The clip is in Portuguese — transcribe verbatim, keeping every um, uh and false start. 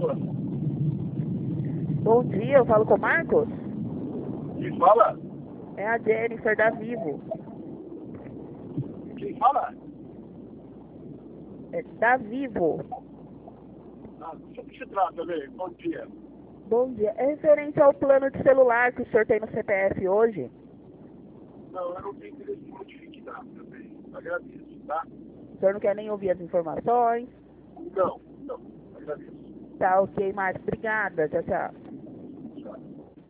falando? Bom dia, eu falo com o Marcos? Quem fala? É a Jennifer da Vivo. Quem fala? É da Vivo. Ah, sobre o que se trata, velho? Bom dia. Bom dia. É referente ao plano de celular que o senhor tem no C P F hoje? Não, eu não tenho interesse em modificar também. Agradeço, tá? O senhor não quer nem ouvir as informações? Não, não. Agradeço. Tá ok, Marcos. Obrigada. Tchau, tchau.